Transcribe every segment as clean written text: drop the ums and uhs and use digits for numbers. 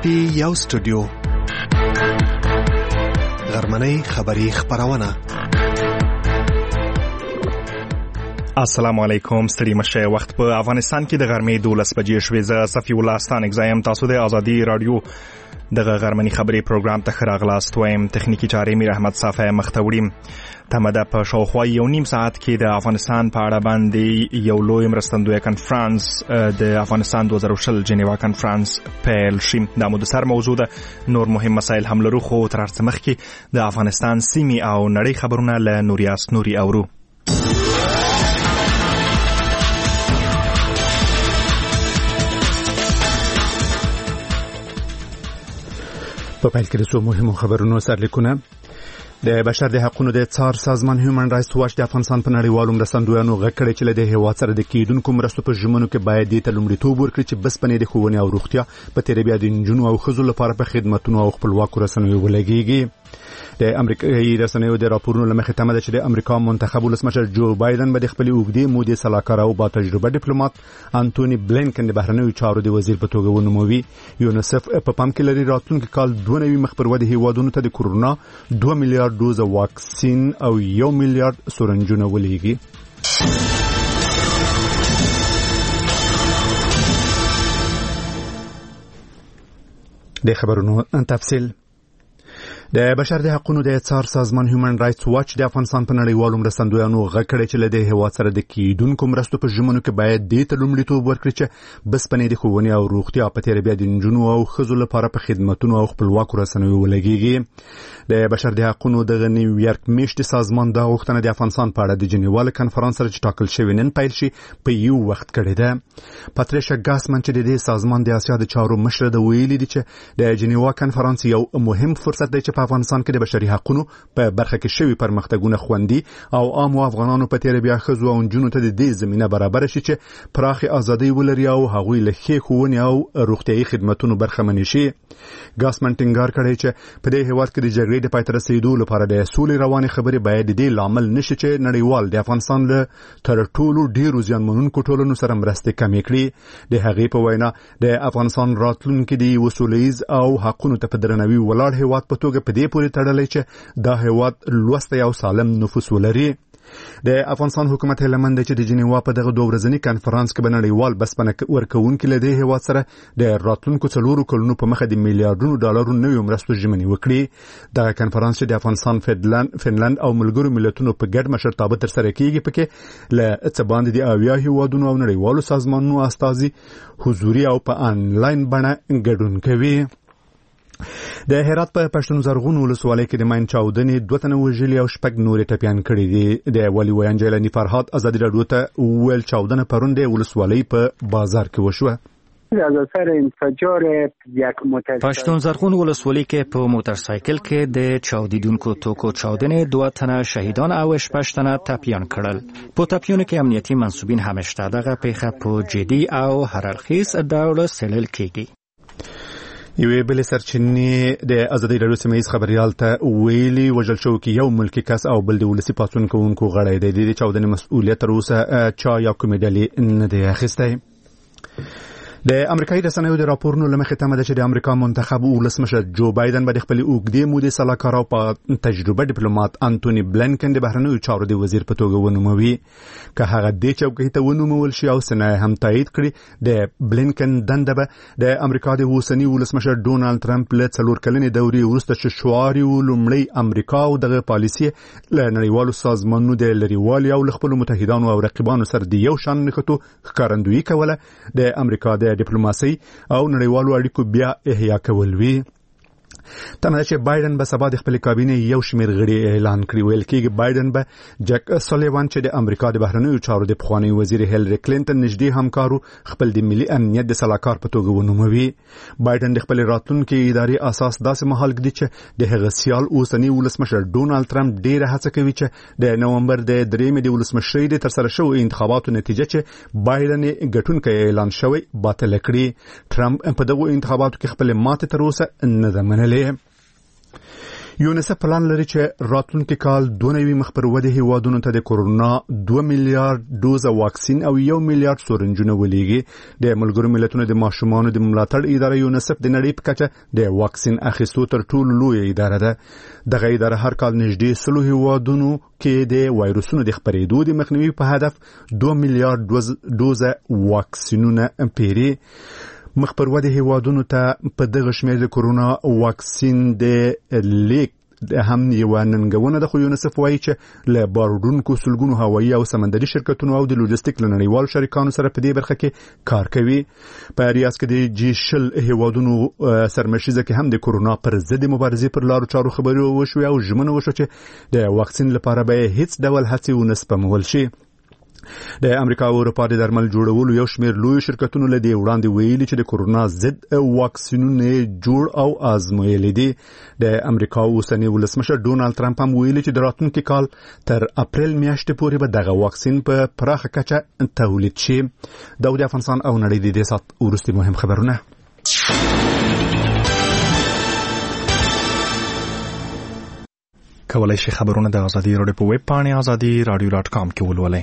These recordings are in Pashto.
پی یو سټوډیو غرمنۍ خبری خبرونه. السلام علیکم. ستړي مشه. وخت په افغانستان کې د غرمې 12 بجې شوې. زه صفی الله ستانک زایم. تاسو د ازادي رادیو دغه غرمنۍ خبری پروګرام ته راغلاست. وایم تخنیکی چارې میر احمد صافی مختوریم. تمده په شاوخوا یو نیم ساعت کې د افغانستان په اړه باندې یو لوی مرستندوی کنفرانس د افغانستان 2020 جنیوا کنفرانس پیل شي. دا مو د سر موضوع ده. نور مهم مسایل هم لرو، خو تر څه مخکې د افغانستان سیمې او نړۍ خبرونه له نوریاس نوري اورو. په پیل کې د څو مهمو خبرونو سرلیکونه. د بشر د حقوقو د څار سازمان هیومن رائټس واچ د افغانستان په نړیوالو مرستندویانو غږ کړی چې له دې هیواد سره د کیدونکو مرستو په ژمنو کې باید دې ته لومړیتوب ورکړي چې بسپنې د ښوونې او روغتیا په تیره بیا د نجونو او ښځو لپاره په خدمتونو او خپلواکو رسنیو ولګېږي. د امریکایي رسنیو د راپورونو له مخې تمه ده چې د امریکا منتخب ولسمشر جو بایدن به د خپلې اوږدې مودې سلاکار او با تجربه ډیپلوماټ انټونی بلینکن د بهرنیو چارو د وزیر په توګه ونوموي. یونیسف په پام کې لري راتلونکي کال 2 مخ پر ودې هیوادونو ته د کورونا 2 میلیارډ دوز واکسین او 1 میلیارډ سورنجونه ولېږي. د خبرونو تفصیل. د بشر د حقوقو د څار سازمان هیومن رائټس واچ د افغانستان په نړیوالو مرستندویانو غږ کړی چې له دې هیواد سره د کیدونکو مرستو په ژمنو کې باید دې ته لومړیتوب ورکړي چې بسپنې د ښوونې او روغتیا په تیره بیا د نجونو او ښځو لپاره په خدمتونو او خپلواکو رسنیو ولګېږي. د بشر د حقوقو د نیویارک میشتي سازمان دا غوښتنه د افغانستان په اړه د جنیوا کنفرانس سره چې ټاکل شوی نن پیل شي په یو وخت کړی ده. پاتریشا ګاسمن چې د دې سازمان د اسیا د چارو مشر د ویلي دي چې د جنیوا کنفرانس یو مهم فرصت دی چې په افغانستان کې د بشري حقوقو په برخه کې شوی پرمختګونه خوندي او عام افغانانو په تیره بیا ښځو او نجونو ته د دې زمينه برابر شي چې پراخ ازادي ولري او هغوی له ښوونې او روغتيایي خدماتونو برخمن شي. ګاسمن ټینګار کړی چې په دې هیواد کې د جګړې د پای ته رسیدو لپاره د سولې روانې خبرې باید د دې لامل نشي چې نړیوال د افغانستان له تر ټولو ډیرو زیانمنونکو ټولنو سره مرسته کمې کړي. د هغې په وینا د افغانستان راتلونکي د وسولیز او حقوقو ته په درناوي ولاړ هیواد په توګه په دې پورې تړلی چې دا هیواد لوسته او سالم نفوس ولري. د افغانستان حکومت هلمند چې د جنیوا په دغه 2 ورځنی کنفرانس کې بنړیوال بسپنه ورکوونکي له دې هیواد سره د راتلونکو 4 کلونو په مخه د میلیارډونو ډالرو نوې مرستو ژمنې وکړي. دا کنفرانس چې د افغانستان، فنلند او ملګرو ملتونو په ګډ مشرتابه تر سره کیږي پکې له څه باندې د اویا هیوادونو او نړیوالو سازمانونو استازي حضوري او په انلاین بڼه ګډون کوي. د هرات په پښتون زرغون ولسوالۍ کې د ماین چاودنې 2 تنه وژلي او 6 نور ټپيان کړي دي. د والي ویان جیلانی فرهاد ازادي رادیو ته ویل چاودنه پرون د ولسوالۍ په بازار کې وشوه. از اثر انفجار یک پښتون زرغون ولسوالۍ کې په موټرسایکل کې د چاودیدونکو توکو چاودنې 2 تنه شهیدان او 8 تنه ټپيان کړل. په ټپيانو کې امنیتي منسوبین هم شته. دغه پیښه په جدي او هررخیز ډول څېړل کېږي. یوې بلې سرچینې د ازادي رادیو سیمه‌ییز خبريال ته ویلي وژل شو کې یو ملکی کس او بل د ولسي پاڅون کوونکو غړی دی. د چاودنې مسؤلیت تر اوسه چا یا کومې ډلې نه دی اخیستی. د امریکایي رسنیو د راپورونو له مخې تمه ده چې د امریکا منتخب ولسمشر جو بایدن به د خپلې اوږدې مودې سلاکار او تجربه ډیپلوماټ انټونی بلینکن د بهرنیو چارو د وزیر په توګه ونوموي. که هغه دې چوکۍ ته ونومول شي او سنه هم تایید کړي، د بلینکن دنده به د امریکا د اوسني ولسمشر ډونالد ټرمپ له 4 کلنې دورې وروسته چې شعار یې لومړی امریکا او دغه پالیسي له نړیوالو سازمانونو د لريوالي او خپل متحدانو او رقیبانو سره د یو شان نښتو ښکارندویي کوله. د امریکا د ډیپلوماسي او نړیوالو اړیکو بیا احیا کول وی. تمه چې بایدن به سبا د خپل کابینه یو شمېر غړي اعلان کړي. ویل کېږي بایدن به جک سولیوان چې د امریکا د بهرنیو چارو د پخوانی وزیر هیلری کلینټن نږدې همکارو خپل د ملي امنیت د سلاکار په توګه ونوموي. بایدن د خپل راتلونکي اداري اساس داسې مهال ږدي چې د هغه سیال اوسنی ولسمشر ډونالد ټرمپ ډیره هڅه کوي چې د نومبر د 3 د ولسمشرۍ د تر سره شوو انتخاباتو نتیجه چې بایدن ګټونکی اعلان شوی باطل کړي. ټرمپ په دغه انتخاباتو کې خپل ماته تر اوسه نه ده منلې. یونیسف پلان لري چې راتلونکي کال 2 مخ پر ودې هیوادونو ته د کورونا 2 میلیارډ ډوز واکسین او 1 میلیارډ سورنجونه ولېږي. د ملګرو ملتونو د ماشومانو د ملاتړ اداره یونیسف د نړۍ په کچه د واکسین اخیستو تر ټولو لوی اداره ده. دغه اداره هر کال نږدې 100 هیوادونو کې د وایروسونو د خپرېدو د مخنیوي په هدف 2 میلیارډ ډوز واکسینونه پیري. مخ پر ودې هیوادونو ته په دغه شمېر د کورونا واکسین د لیک هم یو ننګونه د یونیسف وایي چې له باروډونکو سلګونو هوایي او سمندري شرکتونو او د لوجستیک لنړیوال شریکانو سره په دې برخه کې کار کوي. په ریاض کې د G20 هیوادونو سرمشيزه کې هم د کورونا پر ضد مبارزې پر لارو چارو خبرې وشوې او ژمنه وشوه چې د واکسین لپاره به هیڅ ډول هڅې ونه سپمول شي. د امریکا او اروپا د درمل جوړولو یو شمېر لوی شرکتونو له دې وړاندې ویلي چې د کورونا ضد واکسینونه جوړ او آزمویلي دي. د امریکا اوسنی ولسمشر ډونالد ترامپ هم ویلي چې د راتلونکي کال تر اپریل میاشتې پورې به دغه واکسین په پراخه کچه تولید شي. د افغانستان او نړۍ د دې سات وروستي مهم خبرونه. کولای شي خبرونه د ازادي راډیو په ویب پاڼه azadi.radio.com کې ولولئ.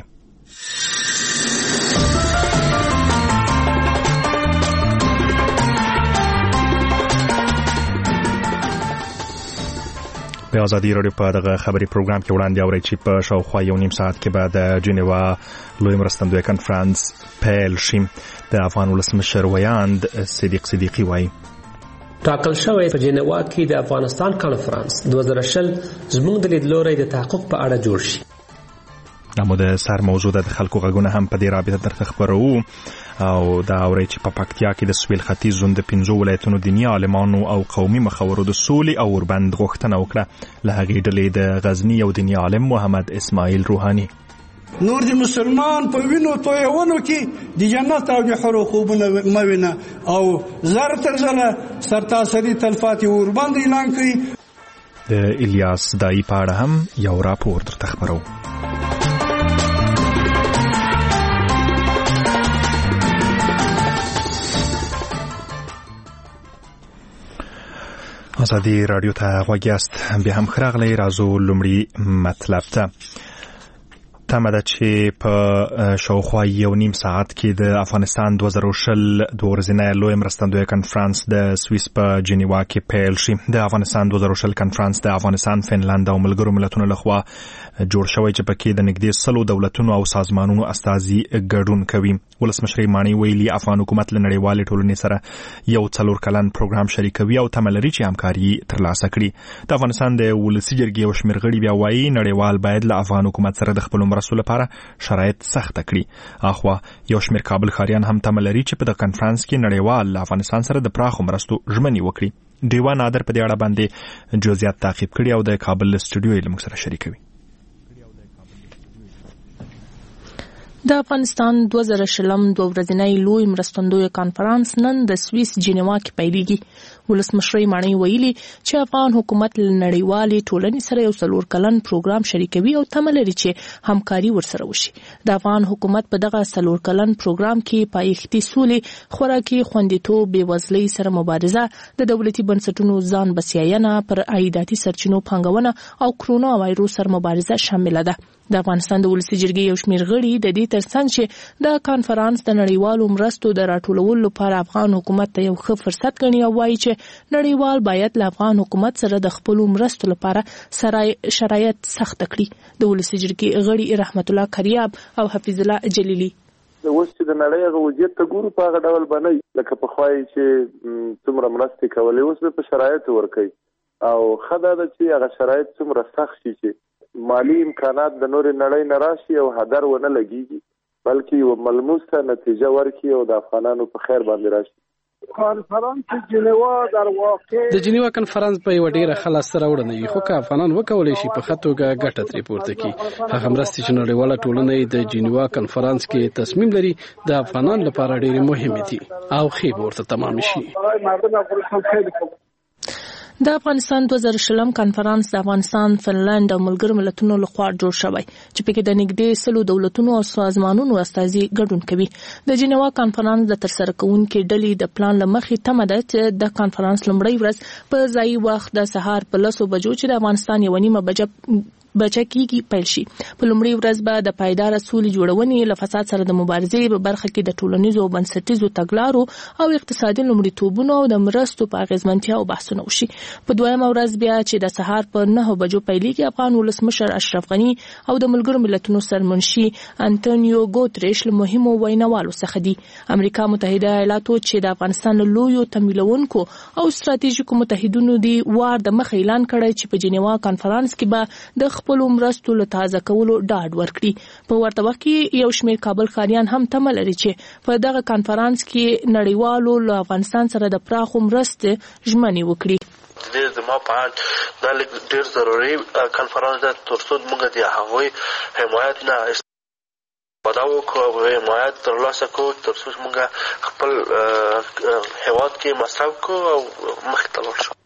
د ازادي راډیو په دغه خبري پروګرام کې وړاندې اورئ چې په شاوخوا 1.5 ساعت کې به د جنیوا لوی مرستندوی کنفرانس پیل شي. د افغان ولسمشر ویاند صدیقی وایي ټاکل شوی په جنیوا کې د افغانستان کنفرانس 2020 زموږ د لیدلوري د تحقق په اړه جوړ شي. نو د سر موضوع د خلکو غږونه هم په دې رابطه درته خبرو او دا اوري چې په پکتیا کې د سویل ختیځ زون د 15 ولایتونو دیني عالمانو او قومي مخورو د سولې او اوربند غوښتنه وکړه. له هغې ډلې د غزنی یو دیني عالم محمد اسماعیل روحاني نور د مسلمان په وینو تویونو کې د جنت او د حور خوبونه موینه او زر تر زله سرتاسري تلفات اوربند اعلان کړي. د الیاس دای په اړه هم یو راپور درته خبرو. ازادي رادیو ته غوږ یاست. بیا هم خراغلی راځو لومړی مطلب ته. تمه ده چې په شاوخوا 1.5 ساعت کې د افغانستان 2020 د ورځنی لوی مرستندوی کنفرانس د سویس په جنیوا کې پیل شي. د افغانستان 2020 کنفرانس د افغانستان، فنلند او ملګرو ملتونو لخوا جوړ شوی چې پکې د نږدې 100 دولتونو او سازمانونو استازي ګډون کوي. ولسمشر مانی ویلي افغان حکومت له نړیوالې ټولنې سره یو 4 کلن پروګرام شریکوي او تمه لري چې همکاري ترلاسه کړي. د افغانستان د ولسي جرګې یو شمېر غړي بیا وایي نړیوال باید له افغان حکومت سره د خپلو مرستو لپاره شرایط سخت کړي. اخوا یو شمېر کابل ښاریان هم تمه لري چې په دغه کنفرانس کې نړیوال له افغانستان سره د پراخو مرستو ژمنې وکړي. ډیوا نادر په دې اړه باندې جزئیات تعقیب کړي او د کابل استودیو یې موږ سره شریکوي. د افغانستان 2020 دوه ورځنی لوی مرستندوی کنفرانس نن د سویس جنیوا کې پیلېږي. ولسمشر مانی ویلي چې افغان حکومت له نړیوالې ټولنې سره یو 4 کلن پروګرام شریکوي او تمه لري چې همکاري ورسره وشي. د افغان حکومت په دغه 4 کلن پروګرام کې پایښتي سولې، خوراکي خوندیتوب، بېوزلۍ سره مبارزه، د دولتي بنسټونو ځان بسیاینه، پر عایداتي سرچینو پانګونه او کرونا وایروس سره مبارزه شامل ده. د افغانستان د ولسي جرګې یو شمېر غړي د دې ترڅنګ چې د کانفرانس د نړیوالو مرستو د راټولولو لپاره افغان حکومت ته یو ښه فرصت ګڼي او وایي چې نړیوال باید له افغان حکومت سره د خپلو مرستو لپاره شرایط سخت کړي. د ولسي جرګې غړي رحمت الله کریاب او حفیظ الله جلیلی اوس چې د نړۍ هغه وضعیت ته ګورو په هغه ډول باندې لکه پخوایي چې څومره مرستې کولې اوس به په شرایطو ورکوي او ښه ده چې هغه شرایط څومره سخت شي چې مالی امکانات د نورې نړۍ نه راشي او هدر ونه لګیږي بلکې یو ملموسه نتیجه ورکړي او د افغانانو په خیر باندې راشي. کنفرانس جنیوا در واقع د جنیوا کنفرانس په یو ډیره خلاصه راوړنه وي، خو که افغانان وکولای شي په خطوګه ګټه ترې پورته کړي. هغه مرستې چې نړیواله ټولنه د جنیوا کنفرانس کې تصمیم لري د افغانانو لپاره ډېرې مهمې دي او خیر ورته تمام شي. د افغانستان 2020 کانفرنس د افغانستان، فنلند او ملګرو ملتونو لخوا جوړ شوی چې پکې د نږدې 100 دولتونو او سازمانونو استازي ګډون کوي. د جنیوا کانفرنس د ترسره کوونکو ډلې د پلان لمخې تمه ده چې د کانفرنس لومړی ورځ په ځای وخت د سهار په 10 بجو چې د افغانستان 1:30 بجه کېږي پیل شي. په لومړی ورځ به د پایدار سولې جوړونې له فساد سره د مبارزې په برخه کې د ټولنیزو او بنسټیزو تګلارو او اقتصادي لومړیتوبونو او د مرستو په اغیزمنتیا او بحثونه وشي. په دویمه ورځ بیا چې د سهار په 9 بجو پیلېږي، افغان ولسمشر اشرف غني او د ملګرو ملتونو سرمنشي انټونیو ګوتریش له مهمو ویناوالو څخه دي. امریکا متحده ایالاتو چې د افغانستان له لویو تمویلونکو او ستراتیژیکو متحدینو دی وار د مخ اعلان کړی چې په جنیوا کانفرنس کې به د خپل مرستو له تازه کولو ډاډ ورکړي. په ورته وخت کې یو شمېر کابل ښاریان هم تمه لري چې په دغه کانفرنس کې نړیوالو له افغانستان سره د پراخو مرستې ژمنې وکړي. د زما په اړه دا ډېر ضروري کانفرنس ده ترڅو موږ د هغوی حمایت نه ودا وکړو او حمایت ترلاسه کړو ترڅو موږ خپل هېواد کې مصرف کړو او مخکې ته لاړ شو.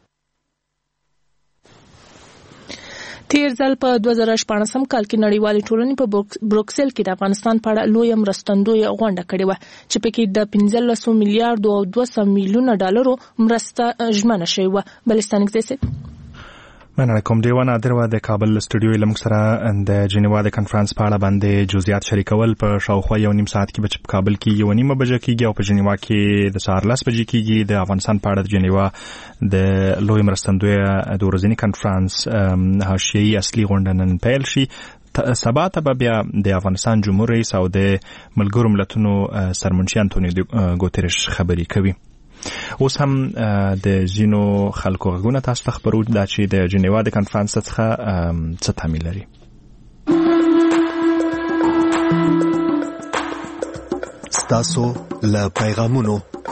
تیر ځل په 2014 کال کې نړیوالې ټولنې په بروکسل کې د افغانستان په اړه لویه مرستندویه غونډه کړې وه چې پکې د 15 میلیارډ او 200 میلیونه ډالرو مرسته ژمنه شوې وه. بلستان کې مننه کوم. دیوه نادر و د کابل استودیو لمک سره د جنیوا د کانفرنس په اړه باندې جزئیات شریکول. په شاوخوا 1.5 ساعت کې به په کابل کې 1:30 بجې کېږي او په جنیوا کې د سهار 10 بجې کېږي. د افغانستان په اړه د جنیوا د لوی مرستندویه د ورځني کانفرنس حاشیه‌ای اصلي غونډه نن پیل شي. سبا ته به بیا د افغانستان جمهور رئیس او د ملګرو ملتونو سرمنشي انټونیو ګوتریش خبري کوي. اوس هم د ځینو خلکو غږونه تاسو ته خبرو دا چې د جنیوا د کانفرنس څخه څه تمایل لري. ستاسو له پیغامونو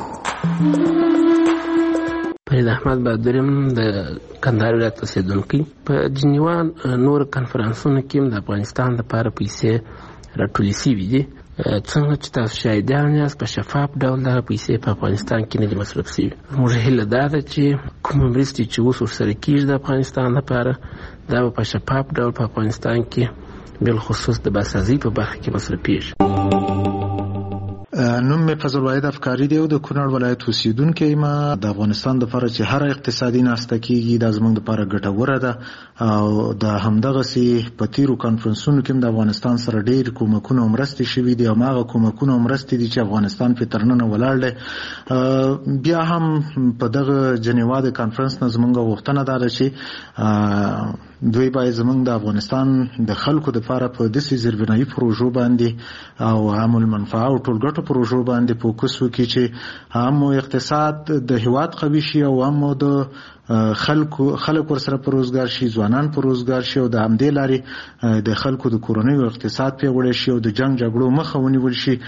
فرید احمد بهادریم د کندهار ولایت اوسیدونکی. په جنیوا نور کانفرنسونو کې د افغانستان لپاره پیسې راټولې شوي دي. څنګه چې تاسو شاهدان یاست په شفاف ډول دغه پیسې په افغانستان کې نه دي مصرف شوي. موږ هیله دا ده چې کومې مرستې چې اوس ورسره کېږي د افغانستان لپاره دا به په شفاف ډول په افغانستان کې بالخصوص د باسازۍ په برخه کې مصرفېږي. نوم مې فضل واحد افکاری دی او د کونړ ولایت اوسیدونکی ما. د افغانستان لپاره چې هر اقتصادي ناسته کېږي دا زموږ لپاره ګټوره ده او د همدغسې په تیرو کانفرنسونو کې د افغانستان سره ډېر کومکونه او مرستې شوي دي او هغه کومکونه او مرستې دي چې افغانستان پرې تر ننه ولاړ دی. بیا هم په دغه جنیوا د کانفرنس نه زموږ غوښتنه دا ده چې دوی باید زموږ د افغانستان د خلکو لپاره په داسې زیربنایي پروژو باندې او عام المنفعه او ټولګټو پروژو باندې فوکس وکړي چې هم اقتصاد د هیواد قوي شي او هم د خلک ورسره په روزګار شي، ځوانان په روزګار شي او د همدې لارې د خلکو د کورنۍ او اقتصاد پیاوړی شي او د جنگ جګړو مخه ونیول شي.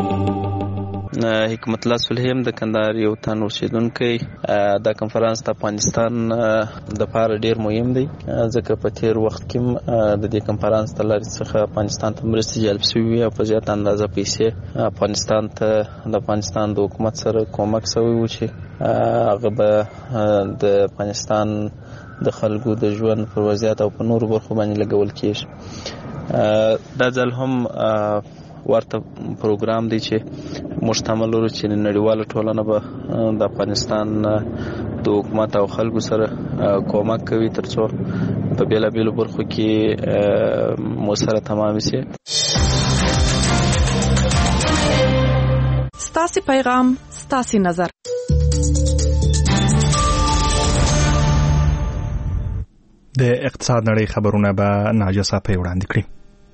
حکمت الله صلحیم د کندهار یو تن اوسیدونکی. دا کنفرانس د افغانستان د لپاره ډیر مهم دی ځکه په تیر وخت کې د دې کنفرانس د لارې څخه افغانستان ته مرستې جلب شوي او په زیات اندازه پیسې افغانستان ته د افغانستان د حکومت سره کومک شوی و چې هغه به د افغانستان د خلکو د ژوند پر وضعیت او په نورو برخو باندې لګول کېږي. دا ځل هم ورته پروګرام دی چې مشتمل ورو چې نړیواله ټولنه به د افغانستان د حکومت او خلکو سره کومک کوي ترڅو په بیلابیلو برخو کې مو سره تمام شي. ستاسو پیغام ستاسو نظر. د اقتصاد نړۍ خبرونه به ناجیه صافی وړاندې کړي.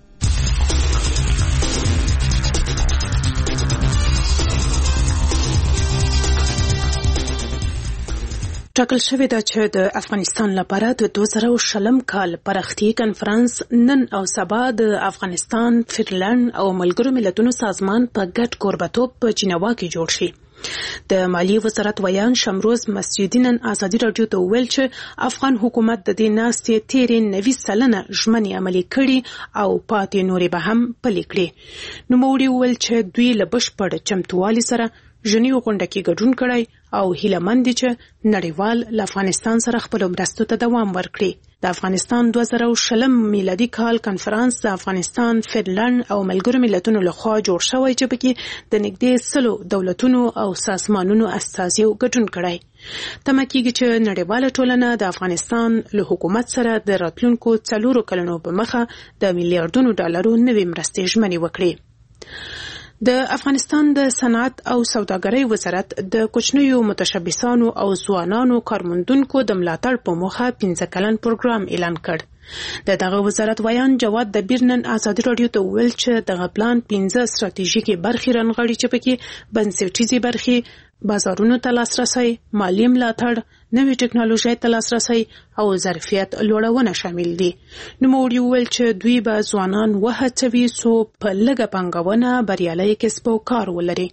ټاکل شوې ده چې د افغانستان لپاره د 2020 کال پراختیایي کنفرانس نن او سبا د افغانستان، فنلند او ملګرو ملتونو سازمان په ګډ کوربتوب په جنیوا کې جوړ شي. د مالی وزارت ویان شمروز مسجدي نن ازادي رادیو ته ویل چې افغان حکومت د دې ناستې تیرې 90 سلنه ژمنې عملي کړي او پاتې نورې به هم پلي کړي. نوموړي ویل چې دوی له بشپړ چمتووالي سره ژنیو غونډه کې ګډون کړی او هیلهمند دي چې نړیوال له افغانستان سره خپل مرستو ته دوام ورکړي. د افغانستان 2020 میلادي کال کنفرانس د افغانستان، فنلند او ملګرو ملتونو لخوا جوړ شوی چې پکې د نږدې 100 دولتونو او سازمانونو استازیو ګډون کړی. تمه کېږي چې نړیواله ټولنه د افغانستان له حکومت سره د راتلونکو 4 کلونو په مخه د میلیارډونو ډالرو نوې مرستې ژمنې وکړي. د افغانستان د صنعت او سوداګرۍ وزارت د کوچنیو متشبثانو او ځوانانو کارموندونکو د ملاتړ په موخه 15 کلن پروګرام اعلان کړ. دغه وزارت ویان جواد د بیرنن ازادي رادیو ته ویل چې دغه پلان 15 ستراتیژیکي برخې رانغاړي چې پکې بنسټیزي برخې، بازارونو ته لاسرسی، مالی ملاتړ، نوې ټکنالوژي ته لاسرسی او ظرفیت لوړونه شامل دي. نوموړي وویل چې دوی به ځوانان وهڅوي څو په لږه پانګونه بریالي کسب او کار ولري.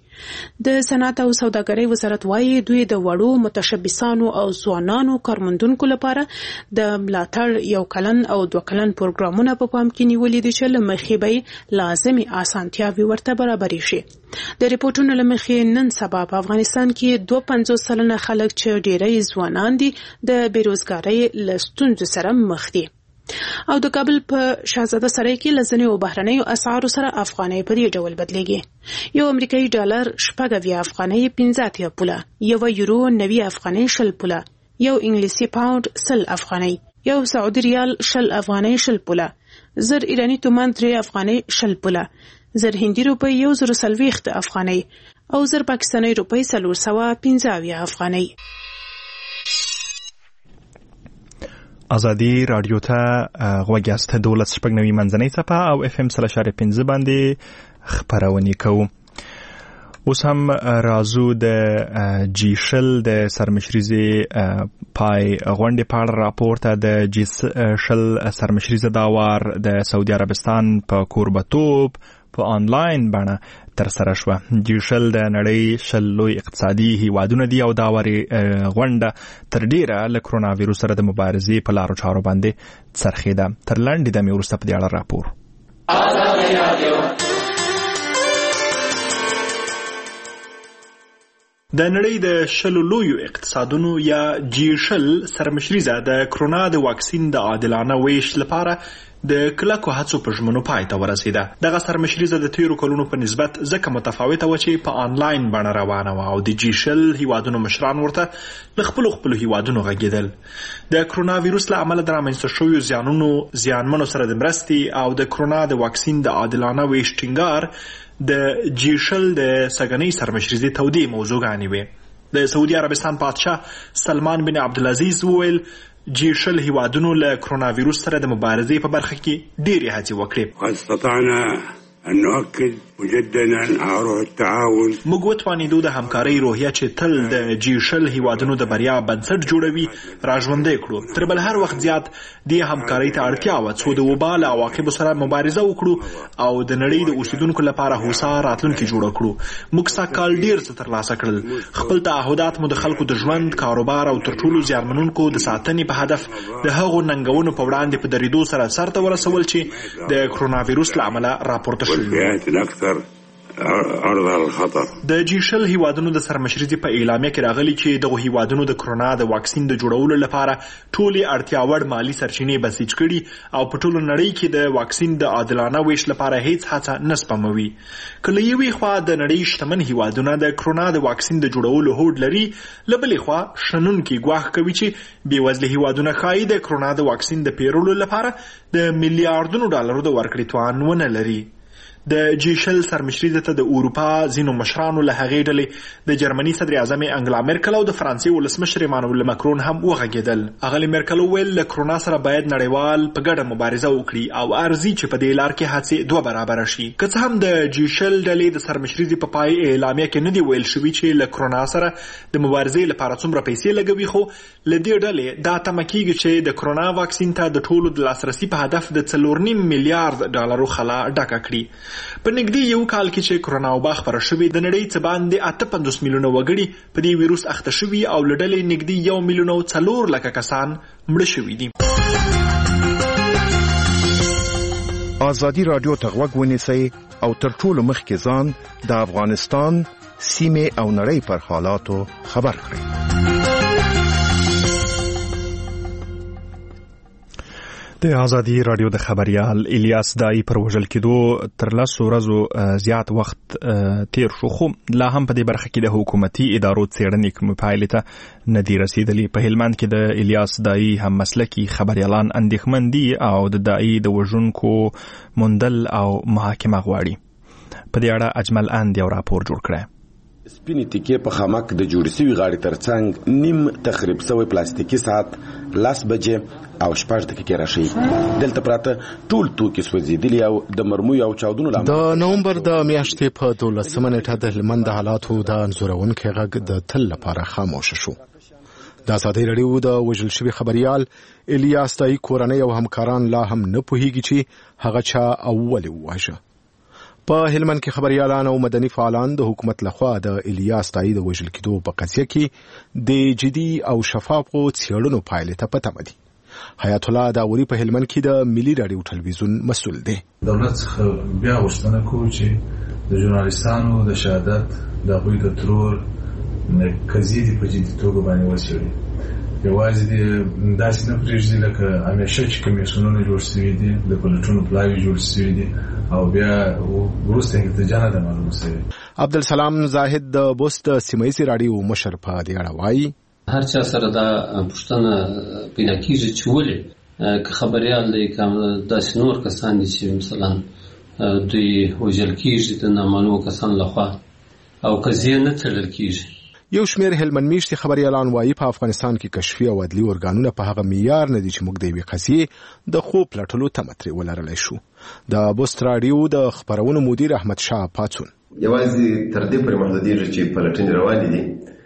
د صنعت او سوداګرۍ وزارت وایي دوی د وړو متشبثانو او ځوانانو کارموندونکو لپاره د ملاتړ 1 کلن او 2 کلن پروګرامونه په پام کې نیولي دي چې له مخې به لازمي اسانتیاوي ورته برابرې شي. د ریپورتونو له مخې نن سبا په افغانستان کې 52 سلنه خلک چې ډېری ځوانان دي د بیروزګارۍ له ستونزو سره مخ دي. او د کابل په شاهزاده سرای کې لزنې او بهرنیو اسعارو سره افغانۍ په دې ډول بدلېږي. یو امریکایي ډالر 90 افغانۍ 15 پوله، یو یورو 90 افغانۍ 10 پوله، یو انګلیسي پاوند 100 افغانۍ، یو سعودي ریال 10 افغانۍ 10 پوله، زر ایرانی تومان 3 افغانۍ 10 پوله، زر هندي روپۍ 140 افغانۍ او زر پاکستاني روپۍ 415 افغانۍ. ازادي رادیو ته غوږیاست. 12 منځنۍ څپه او FM 3.5 باندې خبرونه کوو. اوس هم رازو د جیشل د سرمشریزي پای غونډې په اړه راپورته. د جیشل سرمشریزه دا وار د سعودي عربستان په کوربتوب په آنلاین بڼه تر سره شوه. جیشل د نړۍ 10 لوی اقتصادي هیوادونه دي او دا واري غونډه تر ډیره له کرونا وایروس سره د مبارزې په لارو چارو باندې څرخیده. تر لاندې د میورسته په دې اړه راپور. د نړۍ د 10 لویو اقتصادونو یا جیشل سرمشریزه د کرونا د واکسین د عادلانه ویش لپاره د کلکو هڅو په ژمنو پای ته ورسیده. دغه سرمشریزه د تیرو کلونو په نسبت ځکه متفاوته و چې په آنلاین بڼه روانه و او د جیشل هیوادونو مشران ورته له خپل هیوادونو غږیدل. د کرونا وایروس له امله د رامنځته شویو زیانمنو سره د مرستې او د کرونا د واکسین د عادلانه ویش ټینګار د جیشل د سګنۍ سرمشریزې تودې موضوعګانې وې. د سعودي عربستان پادشاه سلمان بن عبدالعزیز وویل جیشل هیوادونو له کرونا وایروس سره د مبارزې په برخه کې ډېرې هڅې وکړې. استطعنا أن نؤكد مجددا على روح التعاون. موږ وتوانیدو د همکارۍ روحیه چې تل د جیشل هیوادونو د بریا بنسټ جوړوي راژوندی کړو. تر بل هر وخت زیات دې همکارۍ ته اړتیا وه څو د وبا له عواقبو سره مبارزه وکړو او د نړۍ د اوسیدونکو لپاره هوسا راتلونکي جوړه کړو. موږ سږکال ډېر څه ترلاسه کړل. خپل تعهدات مو د خلکو د ژوند، کاروبار او تر ټولو زیانمنونکو د ساتنې په هدف د هغو ننګونو په وړاندې په درېدو سره سرته ورسول چې د کرونا وایروس له امله راپورته والفئات الأكثر عرضها للخطر. د جیشل هیوادونو د سرمشریزې په اعلامیه کې راغلي چې دغه هیوادونو د کرونا د واکسین د جوړولو لپاره ټولې اړتیا وړ مالی سرچینې بسیج کړي او په ټولو نړۍ کې د واکسین د عادلانه ویش لپاره هیڅ هڅه نه سپموي. کله یوې خوا د نړۍ شتمن هیوادونه د کرونا د واکسین د جوړولو هوډ لري، له بلې خوا شنونکي ګواښ کوي چې بېوزله هیوادونه ښایي د کرونا د واکسین د پیرولو لپاره د میلیارډونو ډالرو د ورکړې توان ونه لري. د جیشل سرمشریزه ته د اروپا ځینو مشرانو له هغې ډلې د جرمني صدر اعظم انګلا مرکل او د فرانسې ولسمشر ایمانوئل مکرون هم وغږېدل. اغلې مرکل وویل له کرونا سره باید نړیوال په ګډه مبارزه وکړي او ارزي چې په دې لار کې هڅې 2 برابره شي. که څه هم د جیشل ډلې د سرمشریزې په پای اعلامیه کې نه دی ویل شوي چې له کرونا سره د مبارزې لپاره څومره پیسې لګوي، خو له دې ډلې دا تمه کېږي چې د کرونا واکسین ته د ټولو د لاسرسي په هدف د 4.5 میلیارډ ډالرو خلا ډکه کړي. په نږدې یو کال کې چې کرونا وبا خپره شوې د نړۍ څه باندې 58 میلیونه وګړي په دې ویروس اخته شوي او له ډلې نږدې 1 میلیون او 4 لکه کسان مړه شوي دي. ازادي رادیو ته غوږ ونیسئ او تر ټولو مخکې ځان د افغانستان سیمې او نړۍ پر حالاتو خبر کړئ. د ازادي رادیو د خبريال الیاس دای پر وژل کېدو تر 10 ورځو زیات وخت تیر شو، خو لا هم په دې برخه کې د حکومتي ادارو څېړنې کوم پایلې ته نه دي رسیدلې. په هلمند کې د الیاس دای هم مسلکي خبريالان اندېښمن دي او د دای د وژونکو موندل او محاکمه غواړي. په دې اړه اجمل اند یو راپور جوړ کړی. سپینې تیکې په خامک د جوړې شوي غاړې ترڅنګ نیم تخریب شوی پلاستیکي ساعت 10 بجې او 6 دقیقې راشي. دلته پراته ټول توکي سوځېدلي او د مرمۍ او چاودنو لامل د نومبر د میاشتې په 12 نیټه د هلمند د حالاتو د انځورونکي غږ د تل لپاره خاموش شو. د ازادي رادیو د وژل شوي خبريال الیاس دای کورنۍ او همکاران لا هم نه پوهیږي چې هغه چا اول وواژه. په هلمند کې خبريالان او مدني فعالان د حکومت لخوا د الیاس دای د وژل کېدو په قضیه کې د جدي او شفافو څېړنو پایلې ته پته مدي. حیات الله داوري په هلمند کې د ملي رادیو ټلویزیون مسؤل دی. دولت څخه بیا غوښتنه کوي چې د ژورنالیستانو د شهادت د هغوی د ترور قضیې دې په جدي توګه باندې وڅېړي. یوازې داسې نه پرېږدي لکه همیشه چې کمیسیونونه جوړ شوي دي، د پلټنو پلاوي جوړ شوي دي او بیا وروسته نتیجه نه ده معلومه شوې. عبدالسلام زاهد د بوست سیمه‌ییزې راډیو مشر په دې اړه وایي هر چا سره دا پوښتنه پیدا کېږي چې ولې که خبریال دی که داسې نور کسان دي چې مثلا دوی وژل کېږي د نامعلومو کسانو لخوا او قضیې نه څېړل کېږي. یو شمېر هلمند میشتي خبريالان وایي په افغانستان کې کشفي او عدلي ارګانونه په هغه معیار نه دي چې موږ د یوې قضیې د خوب پلټلو تمه ترې ولرلی شو. د بوست راډیو د خبرونو مدیر احمد شاه پاڅون یوازې تر دې پورې محدودېږي چې پلټنې روانې دي،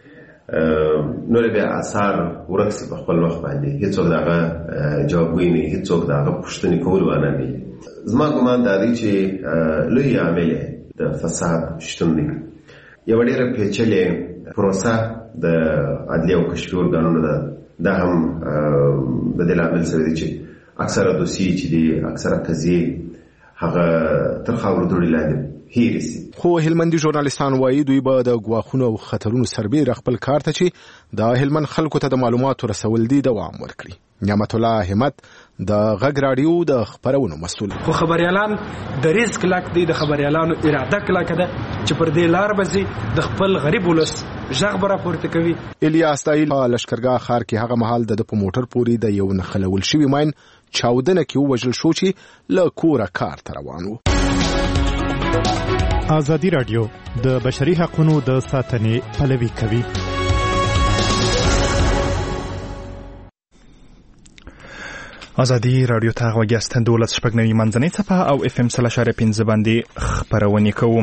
نور بیا اثار ورک شي په خپل وخت باندې، هیڅوک دغه جوابګوی نه، هیڅوک دغه پوښتنې کول ونه کوي. زما ګمان دا دی چې لوی عامل د فساد شتون دی. یو ډېره پیچلې پروسه د عدلي او کشفي ارګانونو ده. دا هم د دې لامل سره دی چې اکثره دوسیې چې دي، اکثره قضیې هغه تر خاورو دوړې لاندې هېرې شي. خو هلمندي ژورنالیستان وایي دوی به د ګواښونو او خطرونو سربېره خپل کار ته چې د هلمند خلکو ته د معلوماتو رسول دي دوام ورکړي. نعمت الله همت د غږ راډیو د خبرونو مسؤل. خو خبريالان د ریسک لاک دي، د خبريالانو اراده کلک ده چې پر دې لار بزي د خپل غریب ولس ژغ راپورته کوي. الیاس دای په لشکرګاه ښار کې هغه مهال د په موټر پورې د یو نخلول شوی ماین چاودنه کې وژل شو چې له کوره کار ته روان و. ازادي رادیو د بشري حقوقو د ساتنې پلوي کوي. ازادي رادیو ته غوږیاست. 12 منځنۍ څپه او FM 3.5 باندې خبرونه کوو.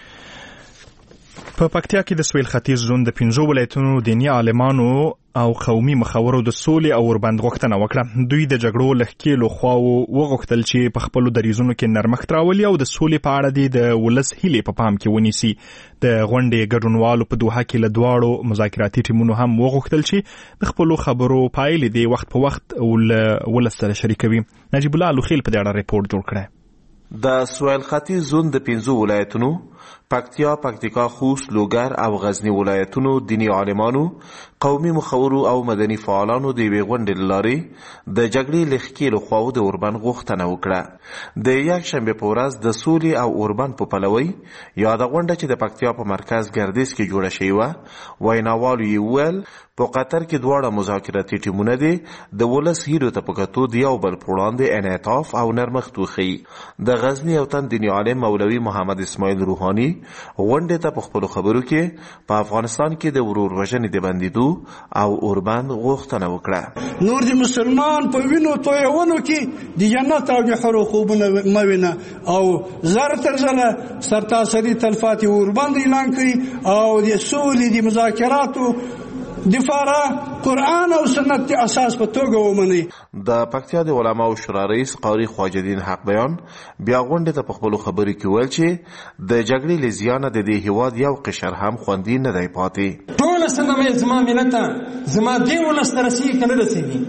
په پکتیا کې د سویل ختیځ زون د 15 ولایتونو دیني عالمانو او قومي مخورو د سولې او وربند غوښتنه وکړه. دوی د جګړو لهکېلو خواو وغوښتل چې په خپل دریزونو کې نرمښت راولي او د سولې په اړه د ولس هیلې په پام کې ونیسي. د غونډې ګډونوالو په دوحه کې له دواړو مذاکراتي ټیمونو هم وغوښتل چې د خپل خبرو پایلې د وخت په وخت ولس سره شریکوي. نجیب الله لوخیل په دې اړه ریپورت جوړ کړی. د سویل ختیځ زون د 15 ولایتونو پکتیا، پکتیکا، خوست، لوګر او غزنی ولایتونو دینی عالمانو، قومي مخورو او مدني فعالانو د یوې غونډې له لارې د جګړې لهکېلو خواو د اوربند غوښتنه وکړه. د یکشنبې په ورځ د سولې او اوربند په پلوۍ یاده غونډه چې د پکتیا په مرکز ګردیز کې جوړه شوې وه، ویناوالو یې وویل په قطر کې دواړه مذاکراتي ټیمونه دي د ولس هیلو ته په کتو د یو بل پر وړاندې انعطاف او نرمښت وښیي. د غزني یو تن دیني عالم مولوي محمد اسماعیل روحاني غونډې ته په خپلو خبرو کې په افغانستان کې د ورور وژنې د بندېدو او اوربند غوښتنه وکړه. نور د مسلمان په وینو تویونو کې د جنت او د حور خوبونه مه وینه او زر تر زره سرتاسري تلفاتي اوربند اعلان کړي او د سولې د مذاکراتو دفاره قرآن او سنت اساس په توګه ومني. د پکتیا د علماو شورا رئیس قاری خواجه الدین حق بیان بیا غونډه ته په خپل خبرې کې ویل چې د جګړې له زیانه د دې هیواد یو قشر هم خوندي نه دی پاتې. ټول سنمه زما ملت زما دی ولسترسي کنه رسېږي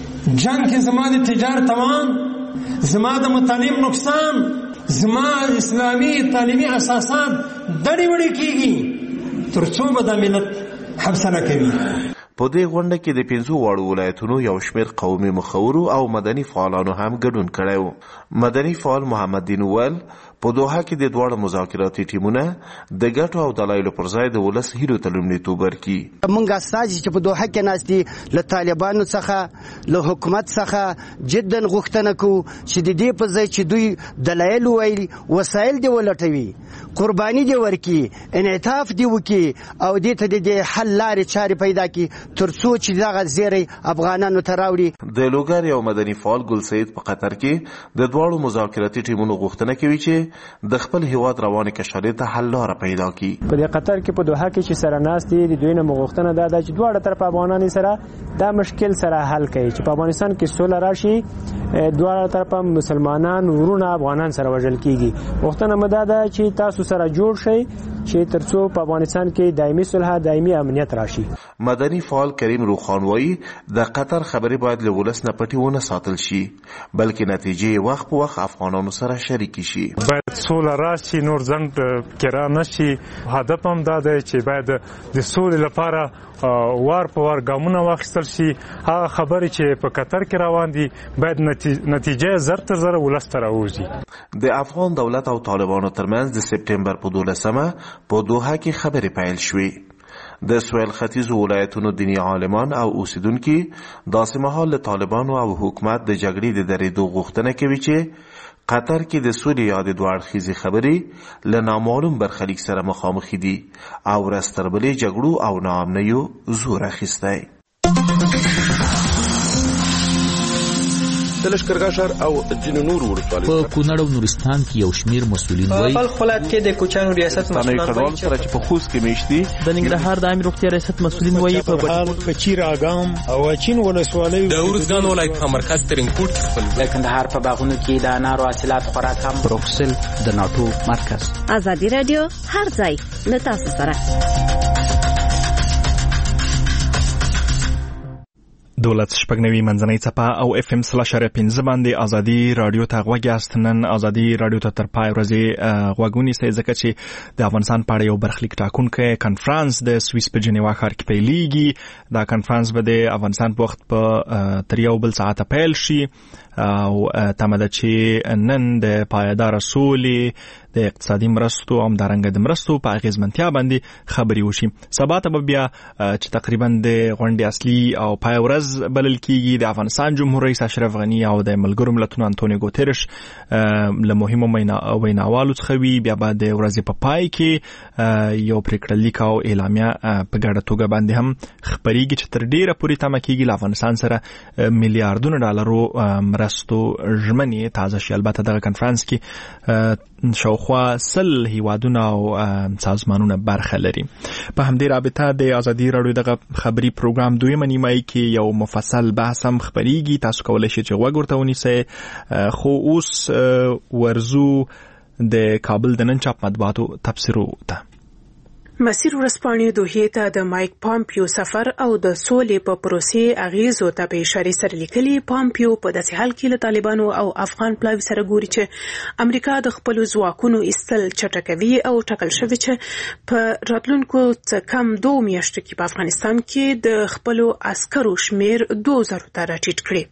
جنگ کې زما د تجارت تمام زما د متعلم نقصان زما اسلامی تعلیمی اساسات دړي وړي کیږي ترڅو به د ملت حبسنه کوي. په دې غونډه کې د 15 واړو ولایتونو یو شمېر قومي مخورو او مدني فعالانو هم ګډون کړی و. مدني فعال محمد دین وویل په دوحه کې د دواړو مذاکراتي ټیمونه د ګټو او دلایلو پر ځای د ولس هیلو ته لومړیتوب ورکړي. موږ استازي چې په دوحه کې ناست دي له طالبانو څخه له حکومت څخه جدا غوښتنه کوو چې د دې په ځای چې دوی دلایل وویل وسایل دې ولټوي قرباني دې ورکړي انعطاف دې وکړي او دې ته د حل لارې چارې پیدا کړي ترڅو چې دغه زیری افغانانو ته راوړي. د لوګر یو مدني فعال ګل سید په قطر کې د دواړو مذاکراتي ټیمونو غوښتنه کوي چې د خپل هیواد روانې کشالې ته حل لاره پیدا کړي. په قطر کې په دوحه کې چې سره ناست دي د دوی نه غوښتنه ده چې دواړه طرف افغانان سره دا مشکل سره حل کړي چې په افغانستان کې سوله راشي دواړه طرف مسلمانان ورونه افغانان سره وژل کیږي. غوښتنه مده ده چې تاسو سره جوړ شي چې ترڅو په افغانستان کې دایمي صلح دایمي امنیت راشي. مدني فعال کریم روخان وایي د قطر خبرې باید له ولس نه پټې ونه ساتل شي بلکې نتیجې وخت په وخت افغانانو سره شریک شي. باید سوله راشي نور ځنډ کرا نشي. هدف هم دا دی چې باید د سولې لپاره وار په وار ګامونه واخیستل شي. هغه خبرې چې په قطر کې روان دي باید نتیجه زر تر زر ولس ته راوځي. د افغان دولت او طالبانو ترمنځ د سپټمبر په 12مه په دوحه کې خبرې پیل شوې. د سویل ختیځو ولایتونو دینی عالمان او اوسیدونکي داسې مهال له طالبانو او حکومت د جګړې د درېدو غوښتنه کوي چې قطر کې د سولې یا د دوه اړخیزې خبرې له نامعلوم برخلیک سره مخامخ دي او ورځ تر بلې جګړو او ناامنیو زور اخیستی. د لښکرګاه ښار او ځینو نورو ولسوالیو په کونړ او نورستان کې یو شمېر مسؤلین وایي په خپل کې د کوچانو ریاست مسؤلین وایي چې په خوست کې میشتي د ننګرهار د عامه روغتیا ریاست مسؤلین وایي په بهار کچیر اګام او چین ولسوالیو د ورزګان ولایت په مرکز ترینکوټ خپل د کندهار په باغونو کې د انارو حاصلات خوراک هم بروکسل د ناتو مرکز. ازادي رادیو هر ځای له تاسو سره. دولت شپږنوي منځنۍ څپه او FM 3.15 باندې ازادي رادیو ته غوږ یاست. نن ازادي رادیو ته تر پای ورځې غوږ نیسئ ځکه چې د افغانستان په اړه یو برخلیک ټاکونکی کنفرانس د سویس په جنیوا ښار کې پیلېږي. دا کنفرانس به د افغانستان په وخت په تر یو بل ساعته پیل شي او تمه ده چې نن د پایداره سولې د اقتصادي مرستو او همدارنګه د مرستو په اغیزمنتیا باندې خبرې وشي. سبا ته بیا چې تقریبا د غونډې اصلي او پای ورځ بلل کیږي د افغانستان جمهور رئیس اشرف غنی او د ملګرو ملتونو انټونیو ګوتریش له مهمو ویناوالو څخه وي. بیا به د ورځې په پای کې یو پریکړه لیک او اعلامیه په ګډه توګه باندې هم خبرېږي چې تر ډیره پورې تمه کیږي له افغانستان سره میلیارډونو ډالرو مرستو ژمنې تازه شي. البته دغه کنفرانس کې شاوخوا 100 هیوادونه او سازمانونه برخه لري. په همدې رابطه د ازادي رادیو دغه خبري پروګرام دویمه نیمایي کې یو مفصل بحث هم خبريږي. تاسو کولای شئ چې غوږ ورته ونیسئ. خو اوس ورزو د کابل د نن چاپ مطبوعاتو تفسیرو ته. مسیر ورسپانې دوحې ته د مایک پامپیو سفر او د سولې په پروسې اغیزو ته په اشاره سره لیکلي. پامپیو په داسې حال کې له طالبانو او افغان پلاوي سره ګوري چې امریکا د خپل ځواکونو ایستل چټکوي او ټاکل شوی چې په راتلونکو څه کم 2 میاشتو کې په افغانستان کې د خپل عسکرو شمیر 2000 ته راټیټ کړي.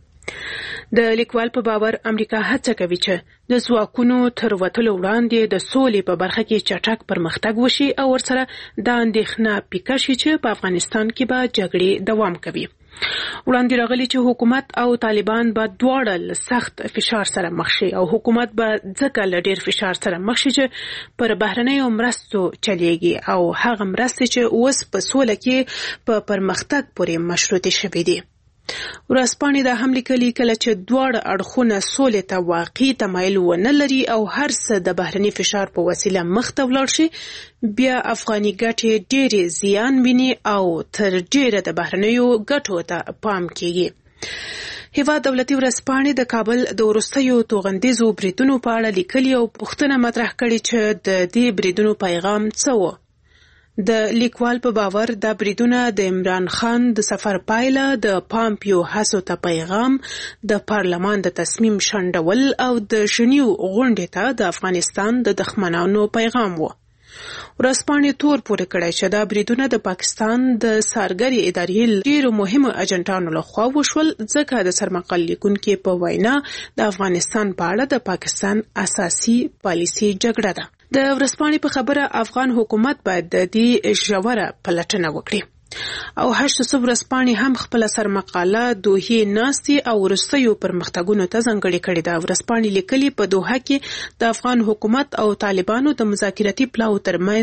د لیکوال په باور امریکا هڅه کوي چې د ځواکونو تر وتلو وړاندې د سولې په برخه کې چټک پرمختګ وشي او ورسره د اندېښنه پیکه شي چې په افغانستان کې به جګړې دوام کوي. وړاندې راغلي چې حکومت او طالبان به دواړه سخت فشار سره مخ شي او حکومت به ځکه له ډېر فشار سره مخ شي چې پر بهرنیو مرستو چلیږي او هغه مرستې چې اوس په سوله کې په پرمختګ پورې مشروطې شوې دي. ورځپاڼې دا هم لیکلي کله چې دواړه اړخونه سولې ته واقعي تمایل ونه لري او هر څه د بهرني فشار په وسیله مخ ته ولاړ شي بیا افغاني ګټې ډېرې زیان ویني او تر ډېره د بهرنیو ګټو ته پام کیږي. هیواد دولتي ورځپاڼې د کابل د وروستیو توغندیزو بریدونو په اړه لیکلي او پوښتنه مطرح کړې چې د دې بریدونو پیغام څه و. د لیکوال په باور دا بریدونه د عمران خان د سفر پایله د پامپیو هڅو ته پیغام د پارلمان د تصمیم شنډول او د ژنیو غونډې ته د افغانستان د دښمنانو پیغام و. ورځپاڼې تور پورې کړی چې دا بریدونه د پاکستان د سارګري ادارې ډېرو مهمو اجنټانو لخوا وشول ځکه د سرمقال لیکونکي په وینا د افغانستان په اړه د پاکستان اساسي پالیسي جګړه ده. د ورځپاڼې په خبره افغان حکومت باید د دې ژوره پلټنه وکړي. او 800 ورځپاڼې هم خپل سرمقاله دوحې ناستې او وروستیو پرمختګونو ته ځانګړې کړې ده. ورځپاڼې لیکلي په دوحه کې د افغان حکومت او طالبانو د مذاکراتي پلاو ترمنځ